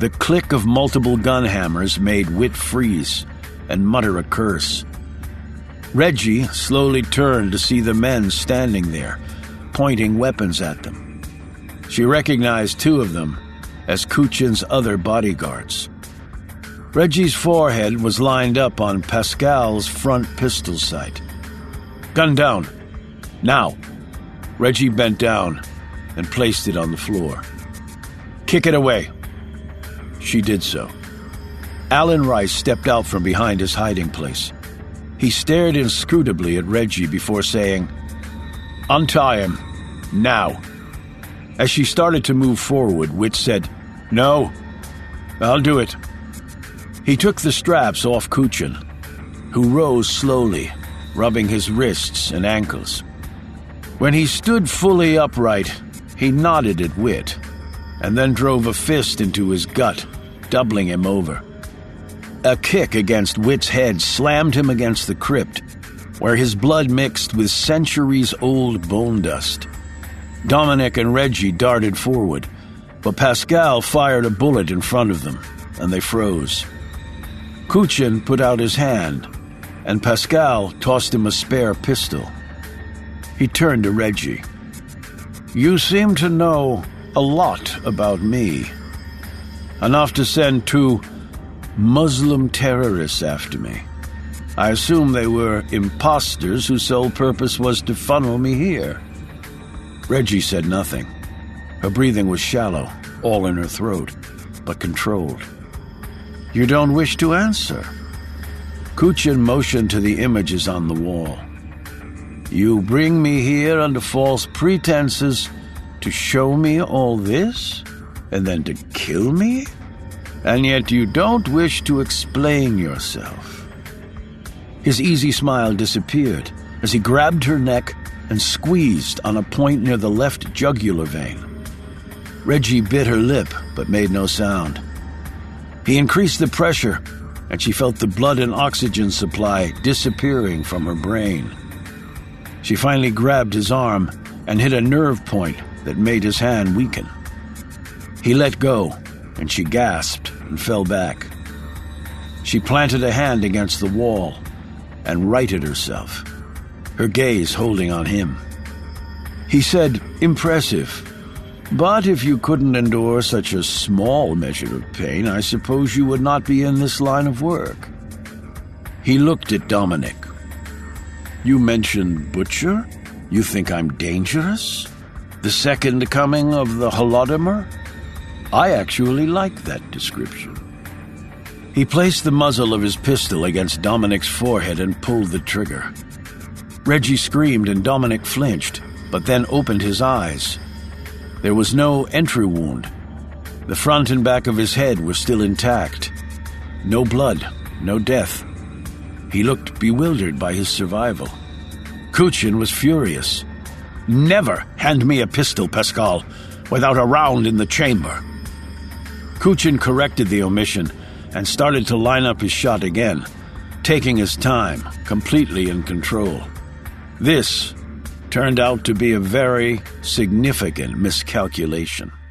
The click of multiple gun hammers made Whit freeze and mutter a curse. Reggie slowly turned to see the men standing there, pointing weapons at them. She recognized two of them as Kuchin's other bodyguards. Reggie's forehead was lined up on Pascal's front pistol sight. "Gun down. Now." Reggie bent down and placed it on the floor. "Kick it away." She did so. Alan Rice stepped out from behind his hiding place. He stared inscrutably at Reggie before saying, "Untie him. Now." As she started to move forward, Whit said, "No, I'll do it." He took the straps off Kuchin, who rose slowly, rubbing his wrists and ankles. When he stood fully upright, he nodded at Whit, and then drove a fist into his gut, doubling him over. A kick against Whit's head slammed him against the crypt, where his blood mixed with centuries-old bone dust. Dominic and Reggie darted forward, but Pascal fired a bullet in front of them, and they froze. Kuchin put out his hand, and Pascal tossed him a spare pistol. He turned to Reggie. "You seem to know a lot about me. Enough to send 2 Muslim terrorists after me. I assume they were imposters whose sole purpose was to funnel me here." Reggie said nothing. Her breathing was shallow, all in her throat, but controlled. "You don't wish to answer?" Kuchin motioned to the images on the wall. "You bring me here under false pretenses to show me all this, and then to kill me? And yet you don't wish to explain yourself." His easy smile disappeared as he grabbed her neck and squeezed on a point near the left jugular vein. Reggie bit her lip but made no sound. He increased the pressure, and she felt the blood and oxygen supply disappearing from her brain. She finally grabbed his arm and hit a nerve point that made his hand weaken. He let go, and she gasped and fell back. She planted a hand against the wall and righted herself, her gaze holding on him. He said, "Impressive. But if you couldn't endure such a small measure of pain, I suppose you would not be in this line of work." He looked at Dominic. "You mentioned Butcher? You think I'm dangerous? The second coming of the Holodomor? I actually like that description." He placed the muzzle of his pistol against Dominic's forehead and pulled the trigger. Reggie screamed and Dominic flinched, but then opened his eyes. There was no entry wound. The front and back of his head were still intact. No blood, no death. He looked bewildered by his survival. Kuchin was furious. "Never hand me a pistol, Pascal, without a round in the chamber." Kuchin corrected the omission and started to line up his shot again, taking his time, completely in control. This turned out to be a very significant miscalculation.